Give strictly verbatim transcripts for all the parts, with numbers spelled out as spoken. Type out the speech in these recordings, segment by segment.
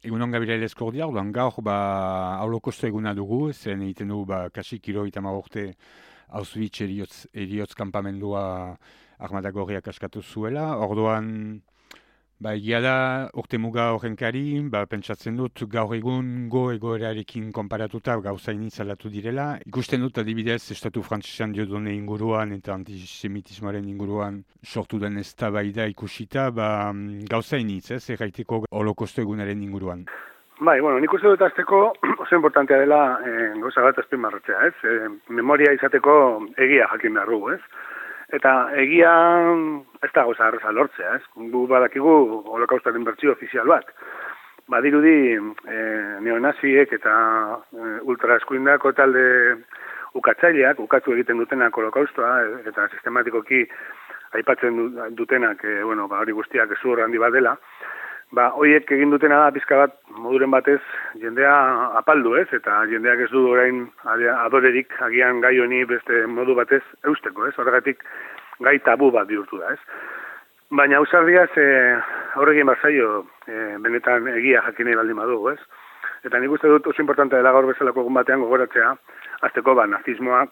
Egunon Gabriel Eskordia, orduan gaur ba, holokosto eguna dugu, zen egiten du ba, kasi kilo eta urte Auschwitz eriotz, eriotz kanpamendua Armada Gorriak askatu zuela. Orduan, ba, egia da, urte muga horrenkari, ba, pentsatzen dut gaur egun go egoerarekin konparatuta gauza initzalatu direla. Ikusten dut adibidez, Estatu Frantsesan diodone inguruan eta antisemitismoaren inguruan sortu den eztabaida ikusita, ba, gauza initz, ez, erraiteko holokosto egunaren inguruan. Bai, bueno, nik uste dut azteko oso importantea dela eh, gauza bat azpimarratzea, ez? E, memoria izateko egia jakin behar dugu, ez? Eta egia ez da gauza arreza lortzea, ez? Gu badakigu holokaustaren bertsio ofizial bat. Badirudi eh, neonaziek eta eh, ultraeskuindako talde ukatzaileak, ukatu egiten dutenak holokaustoa eta sistematikoki aipatzen dutenak, eh, bueno, ba, hori guztiak ezur handi bat dela, ba, hoiek egin dutena da pizka bat moduren batez jendea apaldu, ez? Eta jendeak ez du orain adorerik agian gai honi beste modu batez eusteko, ez? Horregatik gai tabu bat bihurtu da, ez? Baina ausardiaz e, aurregin barzaio e, benetan egia jakinei baldin badugu, ez? Eta nik uste dut oso importante dela gaur bezalako egun batean gogoratzea, azteko ba, nazismoa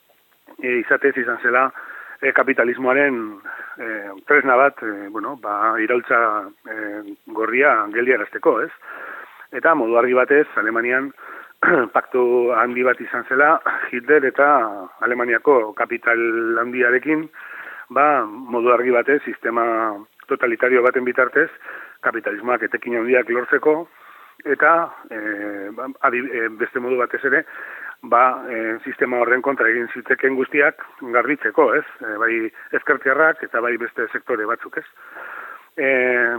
e, izatez izan zela E, kapitalismoaren e, tresna bat, e, bueno, ba, iraultza e, gorria geldiarazteko, ez? Eta modu argi batez, Alemanian paktu handi bat izan zela, Hitler eta Alemaniako kapital handiarekin, ba, modu argi batez, sistema totalitario baten bitartez, kapitalismoak etekin handiak lortzeko, eta e, adi, e, beste modu batez ere, ba, e, sistema horren kontra egin ziteken guztiak garbitzeko, ez? E, bai ezkertiarrak eta bai beste sektore batzuk, ez? E,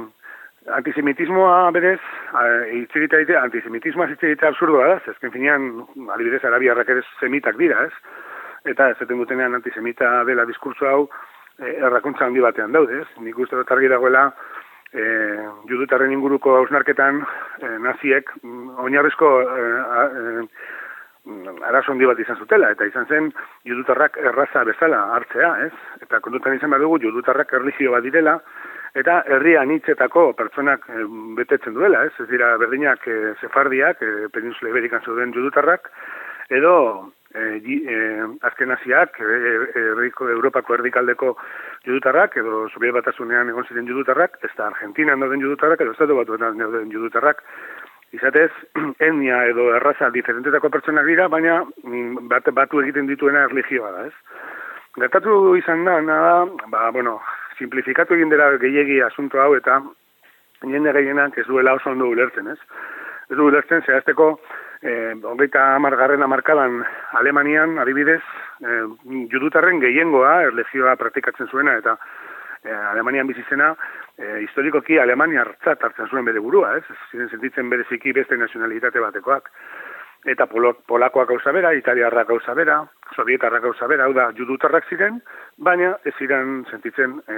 antisemitismoa berez, hitz antisemitismoa hitz egitea absurdoa da, ezken finean, adibidez, arabiarrak ere semitak dira, ez? Eta ezaten dutenean antisemita dela diskurso hau, e, errakuntza handi batean daude, ez? Nik uste dut argi dagoela, e, judutarren inguruko hausnarketan, e, naziek, oinarrizko e, e, arazo handi bat izan zutela, eta izan zen judutarrak erraza bezala hartzea, ez? Eta kontutan izan badugu judutarrak erlijio bat direla, eta herria anitzetako pertsonak e, betetzen duela, ez? Ez dira berdinak e, sefardiak, e, peninsula iberikan zeuden judutarrak, edo e, e, azkenaziak, e, e, Europako erdikaldeko judutarrak, edo Sobiet Batasunean egon ziren judutarrak, ez da Argentinan dauden judutarrak, edo Estatu Batuetan dauden judutarrak, izatez, etnia edo erraza diferentetako pertsonak dira, baina bat, batu egiten dituena erlijioa da, ez? Gertatu izan da, nada, ba, bueno, simplifikatu egin dela gehiegi asunto hau eta jende gehienak ez duela oso ondo ulertzen, ez? Ez du ulertzen, zehazteko, eh, hogeita hamargarren hamarkadan Alemanian, adibidez, eh, judutarren gehiengoa erlijioa praktikatzen zuena, eta eh, Alemanian bizizena, E, historikoki Alemania hartzat hartzen zuen bere burua, ez? Ziren sentitzen bereziki beste nazionalitate batekoak. Eta polo, polakoak gauza bera, italiarrak gauza bera, sovietarrak gauza bera, hau da, judutarrak ziren, baina ez ziren sentitzen, e,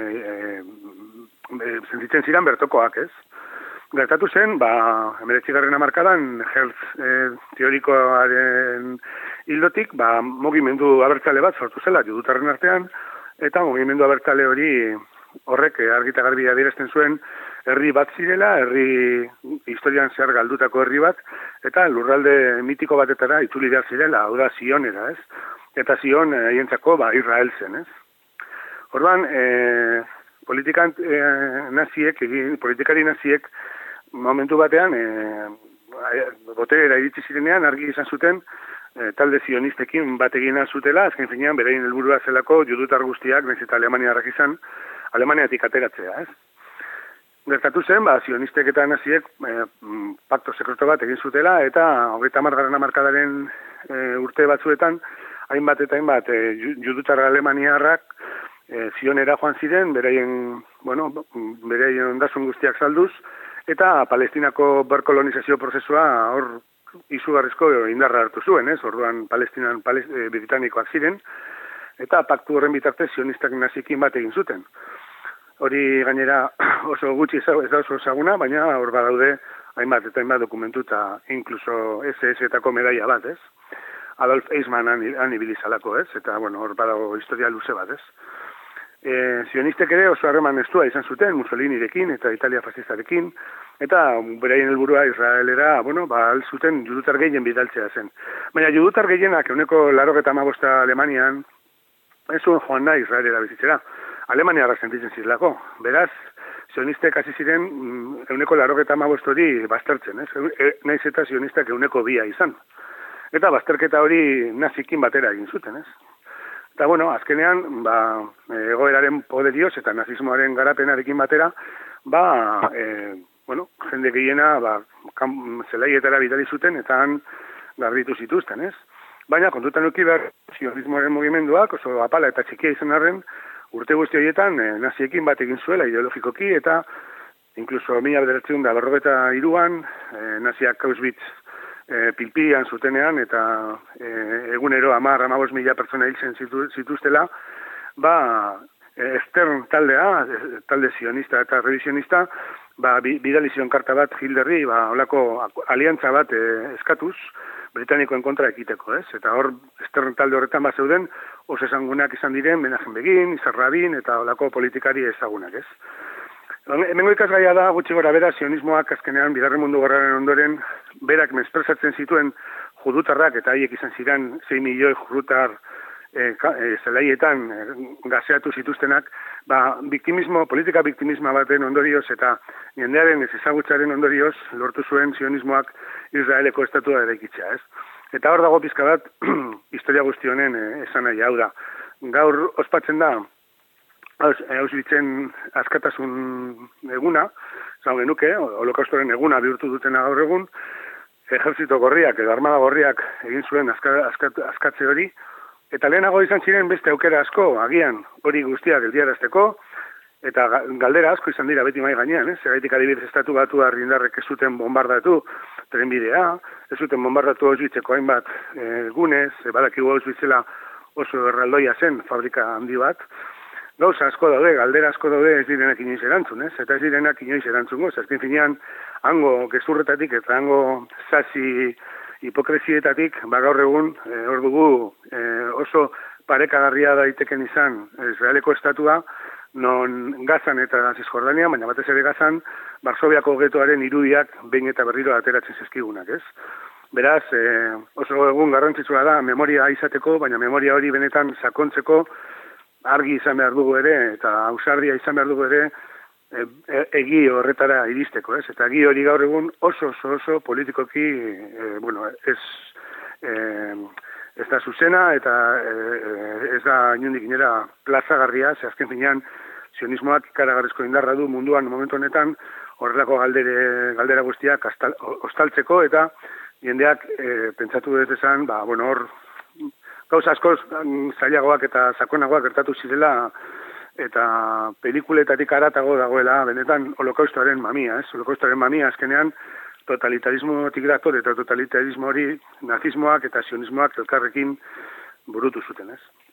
e, sentitzen ziren bertokoak, ez? Gertatu zen, ba, hemeretzigarren hamarkadan, Hertz e, teorikoaren hildotik, ba, mugimendu abertzale bat sortu zela judutarren artean, eta mugimendu abertzale hori horrek argita garbi adierazten zuen herri bat zirela, herri historian zehar galdutako herri bat, eta lurralde mitiko batetara itzuli behar zirela, hau da Zionera, ez? Eta Zion haientzako ba, Israel zen, ez? Orduan, e, politikan e, naziek, politikari naziek, momentu batean, e, boterera iritsi zirenean, argi izan zuten, e, talde zionistekin bat egin zutela, azken finean, beraien helburua zelako judutar guztiak, nahiz eta Alemaniarrak izan, Alemaniatik ateratzea, ez? Gertatu zen, ba, zionistek eta naziek e, pakto sekreto bat egin zutela, eta hogeita hamargarren hamarkadaren e, urte batzuetan, hainbat eta hainbat e, judutar alemaniarrak e, Zionera joan ziren, beraien, bueno, beraien ondasun guztiak salduz, eta Palestinako berkolonizazio prozesua hor izugarrizko indarra hartu zuen, ez? Orduan Palestinan palest, e, britanikoak ziren, eta paktu horren bitartez zionistak nazikin bat egin zuten. Hori gainera oso gutxi ez da oso ezaguna, baina hor badaude hainbat eta hainbat dokumentu eta inkluso ese ese-etako medaia bat, ez? Adolf Eichmann han ibilizalako, ez? Eta, bueno, hor badago historia luze bat, ez? E, zionistek ere oso harreman estua izan zuten Mussolinirekin eta Italia fascistarekin, eta beraien helburua Israelera, bueno, ba, zuten judutar gehien bidaltzea zen. Baina judutar gehienak euneko larogeta amabosta Alemanian, ez zuen joan nahi Israelera bizitzera. Alemaniarrak sentitzen zizlako. Beraz, sionistek hasi ziren euneko larogeta amabost hori baztertzen, ez? E, naiz eta sionistak euneko bia izan. Eta bazterketa hori nazikin batera egin zuten, ez? Eta, bueno, azkenean, ba, egoeraren poderioz eta nazismoaren garapenarekin batera, ba, e, bueno, jende gehiena, ba, zelaietara bidali zuten, eta han garbitu zituzten, ez? Baina, kontutan uki behar, sionismoaren mugimenduak, oso apala eta txikia izan arren, urte guzti horietan, e, naziekin bat egin zuela ideologikoki, eta inkluso mila bederatzen da berrogeta iruan, e, naziak Auschwitz e, pilpilian zutenean, eta e, egunero amar, amabos mila pertsona hiltzen zitu, zituztela, ba, e, Stern taldea, talde sionista eta revisionista, ba, bidali zion karta bat Hitlerri, ba, olako aliantza bat e, eskatuz, britanikoen kontra ekiteko, ez? Eta hor, Stern talde horretan bat zeuden, oso esangunak izan diren, Menachem Begin, Isaac Rabin, eta olako politikari ezagunak, ez? Hemengo ikasgaia da, gutxi gora bera, sionismoak azkenean, bigarren mundu gerraren ondoren, berak mespresatzen zituen judutarrak, eta haiek izan ziren sei milioi judutar e, e, zelaietan e, gazeatu zituztenak, ba, biktimismo, politika biktimismo baten ondorioz, eta jendearen ez ezagutzaren ondorioz, lortu zuen sionismoak Israeleko estatua eraikitzea, ez? Eta hor dago pizka bat, historia guzti honen e, esan nahi hau da. Gaur ospatzen da, Auschwitzen askatasun eguna, zau genuke, holokaustoren eguna bihurtu dutena gaur egun, ejerzito gorriak edo armada gorriak egin zuen aska, askat, askatze hori, eta lehenago izan ziren beste aukera asko, agian hori guztiak geldiarazteko, eta galdera asko izan dira beti mai gainean, eh? Zergaitik adibidez estatu batu argindarrek ez zuten bombardatu trenbidea, ez zuten bombardatu Auschwitzeko hainbat e, gunez, e, badakigu Auschwitzela oso erraldoia zen fabrika handi bat, gauza asko daude, galdera asko daude ez direnak inoiz erantzun, ez? Eta ez direnak inoiz erantzun goz. Azken finean, hango gezurretatik eta hango zazi hipokrezietatik, ba gaur egun, e, hor dugu e, oso parekagarria daiteken izan Israeleko estatua, non Gazan eta Zizjordania, baina batez ere Gazan, Varsoviako getoaren irudiak behin eta berriro ateratzen zizkigunak, ez? Beraz, e, oso egun garrantzitsua da memoria izateko, baina memoria hori benetan sakontzeko, argi izan behar dugu ere, eta ausardia izan behar dugu ere, e, e, egi horretara iristeko, ez? Eta egi hori gaur egun oso, oso, oso politikoki, e, bueno, ez, e, ez da zuzena, eta e, ez da inundik inera plazagarria, ze azken finean, sionismoak ikaragarrizko indarra du munduan momentu honetan, horrelako galdere, galdera guztiak astal, ostaltzeko, eta jendeak e, pentsatu dut esan, ba, bueno, hor, gauza askoz zailagoak eta sakonagoak gertatu zirela eta pelikuletatik haratago dagoela benetan holokaustoaren mamia, ez? Holokaustoaren mamia azkenean totalitarismotik dator eta totalitarismo hori nazismoak eta sionismoak elkarrekin burutu zuten, ez?